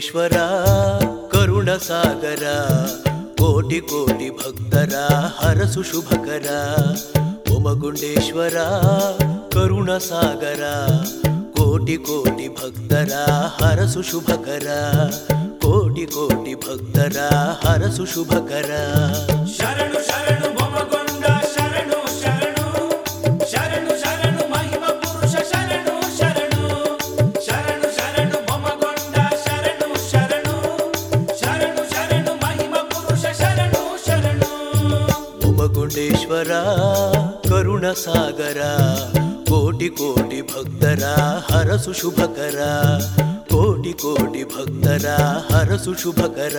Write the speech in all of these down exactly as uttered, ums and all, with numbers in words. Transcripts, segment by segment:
ಬೊಮ್ಮಗುಂಡೇಶ್ವರ ಕರುಣ ಸಾಗರ ಕೋಟಿ ಕೋಟಿ ಭಕ್ತರ ಹರಸು ಶುಭಕರ ಬೊಮ್ಮಗುಂಡೇಶ್ವರ ಕರುಣ ಸಾಗರ ಕೋಟಿ ಕೋಟಿ ಭಕ್ತರ ಹರಸು ಶುಭಕರ ಕೋಟಿ ಕೋಟಿ ಭಕ್ತರ ಹರಸು ಶುಭಕರ ಶರಣು ಶರಣು ಬೊಮ್ಮಗೊಂಡ ಶರಣು ಶರಣು ಶರಣು ಶರಣು ಮಹಿಮ ಪುರುಷ ಶರಣು ಶರಣು ಶರಣು ಶರಣು ಬೊಮ್ಮಗೊಂಡ ಶರಣು ಶರಣು ಶರಣು ಶರಣು ಮಹಿಮ ಪುರುಷ ಶರಣು ಶರಣು ಬೊಮ್ಮಗುಂಡೇಶ್ವರ ಕರುಣ ಸಾಗರ ಕೋಟಿ ಕೋಟಿ ಭಕ್ತರ ಹರಸು ಶುಭಕರ ಕೋಟಿ ಕೋಟಿ ಭಕ್ತರ ಹರಸು ಶುಭಕರ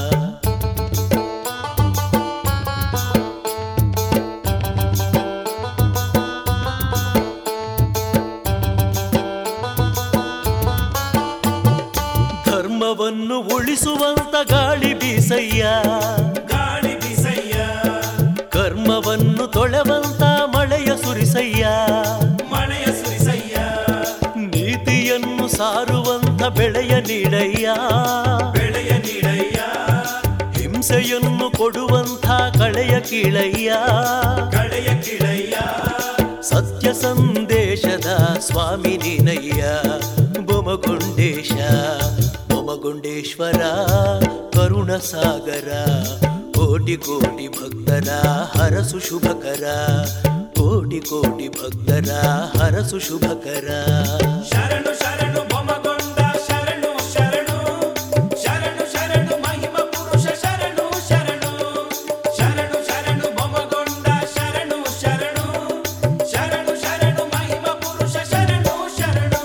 ಧರ್ಮವನ್ನು ಉಳಿಸುವಂತ ಗಾಳಿ ಬೀಸಯ್ಯ ಗಾಳಿ ಬೀಸಯ್ಯ ಕರ್ಮವನ್ನು ತೊಳೆವಂತ ಮಳೆಯ ಸುರಿಸಯ್ಯ ಮಳೆಯ ಸುರಿಸಯ್ಯ ನೀತಿಯನ್ನು ಸಾರುವಂತ ಬೆಳೆಯ ನೀಡಯ್ಯ ಬೆಳೆಯ ನೀಡಯ್ಯ ಹಿಂಸೆಯನ್ನು ಕೊಡುವಂತ ಕಳೆಯ ಕೀಳಯ್ಯ ಕಳೆಯ ಕಿಳಯ್ಯ ಸತ್ಯ ಸಂದೇಶದ ಸ್ವಾಮಿ ನೀನಯ್ಯ ಬೊಮ್ಮಗುಂಡೇಶ ಬೊಮ್ಮಗುಂಡೇಶ್ವರ ಕರುಣ ಸಾಗರ ಕೋಟಿ ಕೋಟಿ ಭಕ್ತರ ಹರಸು ಶುಭಕರ ಕೋಟಿ ಕೋಟಿ ಭಕ್ತರ ಹರಸು ಶುಭಕರ ಶರಣು ಶರಣು ಬೊಮ್ಮಗೊಂಡ ಶರಣು ಶರಣು ಶರಣು ಶರಣು ಮಹಿಮ ಪುರುಷ ಶರಣು ಶರಣು ಶರಣು ಶರಣು ಬೊಮ್ಮಗೊಂಡ ಶರಣು ಶರಣು ಶರಣು ಶರಣು ಮಹಿಮ ಪುರುಷ ಶರಣು ಶರಣು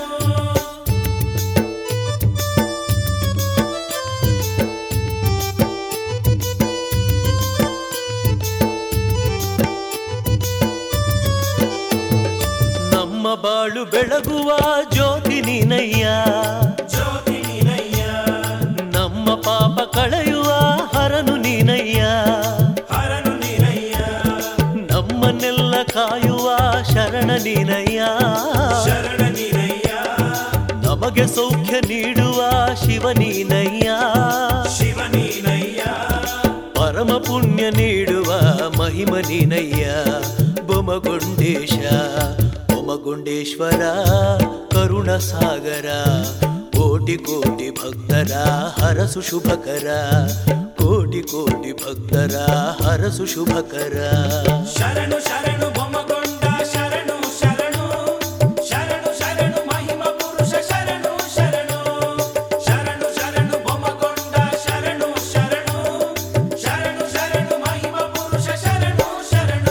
ನಮ್ಮ ಬಾಳು ಬೆಳಗುವ ಜ್ಯೋತಿ ನೀನಯ್ಯ ಜ್ಯೋತಿ ನೀನಯ್ಯ ನಮ್ಮ ಪಾಪ ಕಳೆಯುವ ಹರನು ನೀನಯ್ಯ ಹರನು ನೀನಯ್ಯ ನಮ್ಮನ್ನೆಲ್ಲ ಕಾಯುವ ಶರಣ ನೀನಯ್ಯ ಶರಣ ನೀನಯ್ಯ ನಮಗೆ ಸೌಖ್ಯ ನೀಡುವ ಶಿವ ನೀನಯ್ಯ ಶಿವ ನೀನಯ್ಯ ಪರಮ ಪುಣ್ಯ ನೀಡುವ ಮಹಿಮ ನೀನಯ್ಯ ಬೊಮ್ಮಗುಂಡೇಶ ಬೊಮ್ಮಗುಂಡೇಶ್ವರ ಕರುಣ ಸಾಗರ ಕೋಟಿ ಕೋಟಿ ಭಕ್ತರ ಹರಸು ಶುಭಕರ ಕೋಟಿ ಕೋಟಿ ಭಕ್ತರ ಹರಸು ಶುಭಕರ ಶರಣು ಶರಣು ಬೊಮ್ಮಗೊಂಡ ಶರಣು ಶರಣು ಶರಣು ಶರಣು ಮಹಿಮ ಪುರುಷ ಶರಣು ಶರಣು ಶರಣು ಶರಣು ಬೊಮ್ಮಗೊಂಡ ಶರಣು ಶರಣು ಶರಣು ಶರಣು ಮಹಿಮ ಪುರುಷ ಶರಣು ಶರಣು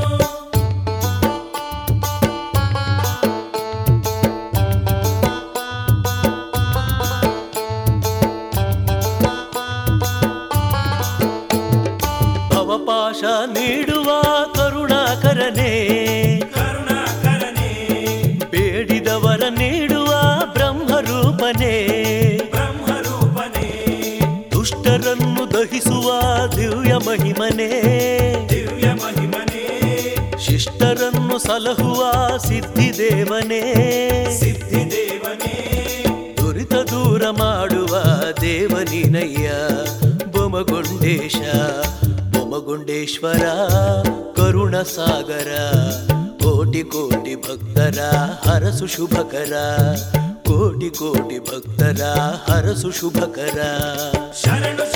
ಭವಪಾಶ ನೀಡುವ ಕರುಣಾಕರನೇ ಕರುಣಾಕರನೇ ಬೇಡಿದವರ ನೀಡುವ ಬ್ರಹ್ಮರೂಪನೇ ಬ್ರಹ್ಮರೂಪನೇ ದುಷ್ಟರನ್ನು ದಹಿಸುವ ದಿವ್ಯ ಮಹಿಮನೇ ದಿವ್ಯ ಮಹಿಮನೇ ಶಿಷ್ಟರನ್ನು ಸಲಹುವ ಸಿದ್ಧಿದೇವನೇ ಸಿದ್ಧಿದೇವನೇ ದುರಿತ ದೂರ ಮಾಡುವ ದೇವನಿನಯ್ಯ ಬೊಮ್ಮಗುಂಡೇಶ ಬೊಮ್ಮಗುಂಡೇಶ್ವರ ಕರುಣ ಸಾಗರ ಕೋಟಿ ಕೋಟಿ ಭಕ್ತರ ಹರಸು ಶುಭಕರ ಕೋಟಿ ಕೋಟಿ ಭಕ್ತರ ಹರಸು ಶುಭಕರ ಶರಣು